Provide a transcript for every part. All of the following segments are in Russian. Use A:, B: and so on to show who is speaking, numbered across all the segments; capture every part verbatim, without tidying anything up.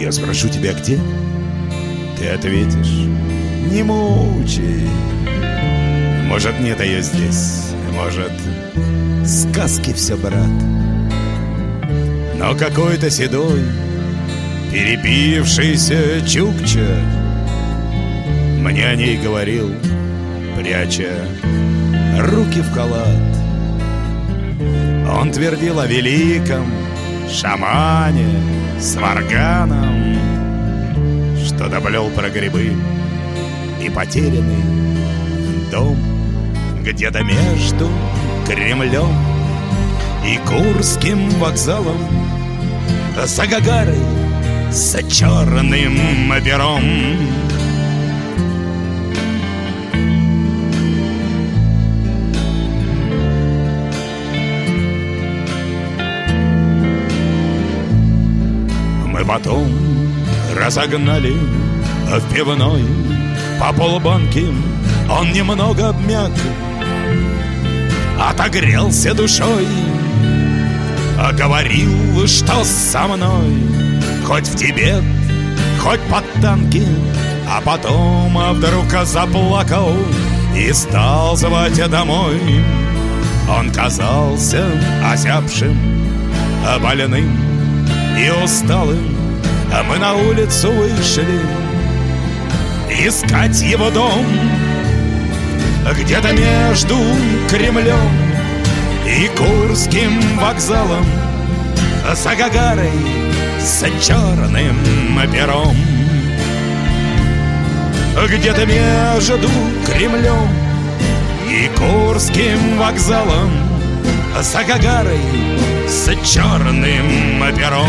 A: Я спрошу тебя, где? Ты ответишь: не мучай. Может, нет ее здесь, может, сказки все, брат. Но какой-то седой, перепившийся чукча мне о ней говорил, пряча руки в халат. Он твердил о великом шамане с варганом, что доплел про грибы и потерянный дом где-то между Кремлем и Курским вокзалом, за Гагарой, за черным пером. Мы потом разогнали в пивной по полбанки. Он немного обмяк, отогрелся душой, а говорил, что со мной хоть в Тибет, хоть под танки. А потом а вдруг заплакал и стал звать домой. Он казался озябшим, больным и усталым. А мы на улицу вышли искать его дом. Где-то между Кремлем и Курским вокзалом, за Гагарой, за черным пером. Где-то между Кремлем и Курским вокзалом, за Гагарой, за черным пером.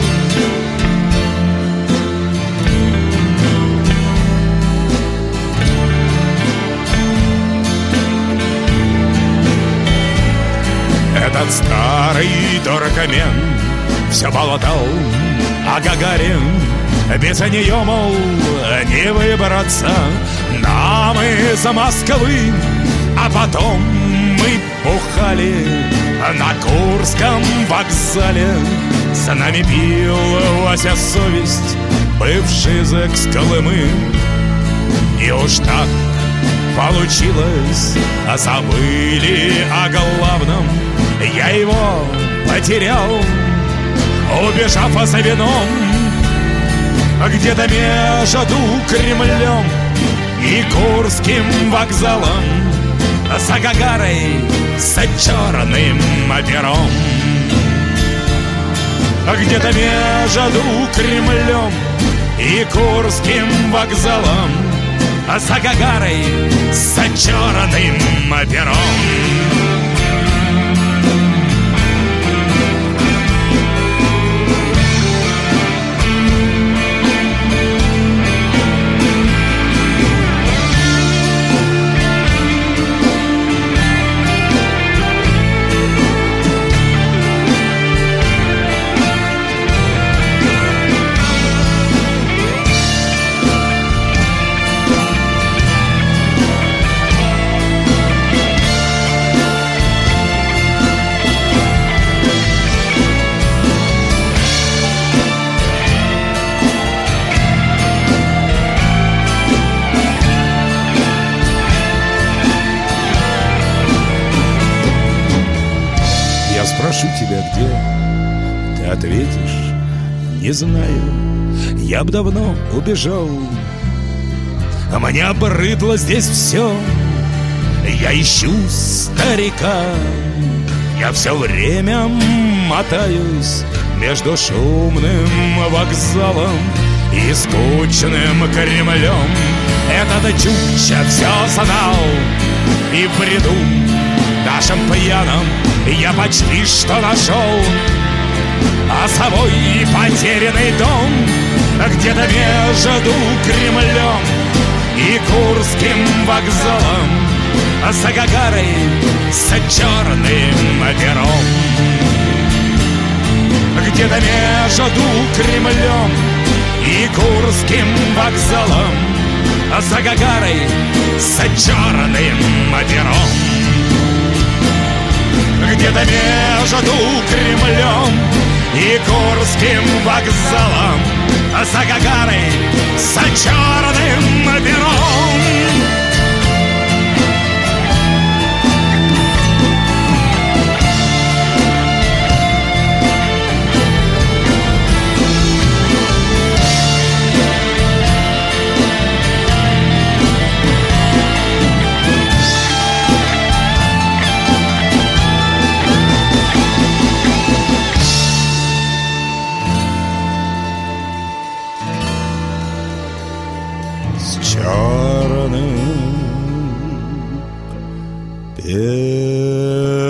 A: Этот старый дуракомен все болтал о Гагаре. Без нее, мол, не выбраться нам из Москвы. А потом мы бухали на Курском вокзале. С нами пил Вася Совесть, бывший зэк с Колымы. И уж так получилось, забыли о главном. Я его потерял, убежав за вином. Где-то между Кремлем и Курским вокзалом, за Гагарой, за черным пером. Где-то между Кремлем и Курским вокзалом, за Гагарой, за черным пером.
B: Спрошу тебя, где? Ты ответишь: не знаю. Я б давно убежал.
A: Мне обрыдло здесь все. Я ищу старика. Я все время мотаюсь между шумным вокзалом и скучным Кремлем. Этот чукча все знал, и в бреду нашим пьяным я почти что нашел а собой потерянный дом. Где-то между Кремлем и Курским вокзалом, за Гагарой, за черным пером. Где-то между Кремлем и Курским вокзалом, за Гагарой, за черным пером. Где-то между Кремлем и Курским вокзалом, за Гагарой, за черным пером.
B: Черным пером.